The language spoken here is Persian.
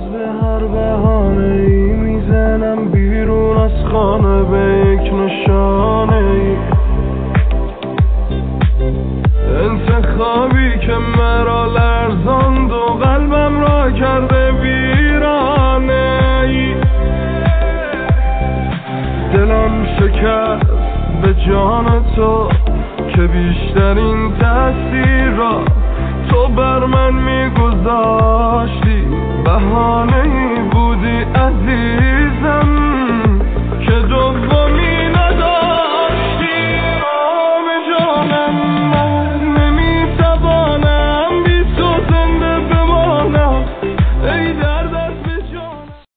به هر بهانه‌ای میزنم بیرون از خانه به یک نشانه ای، انتخابی که مرا لرزاند و قلبم را کرده ویرانه ای. دلم شکست به جان تو که بیشترین تأثیر را تو بر من میگذاشتی، بهانه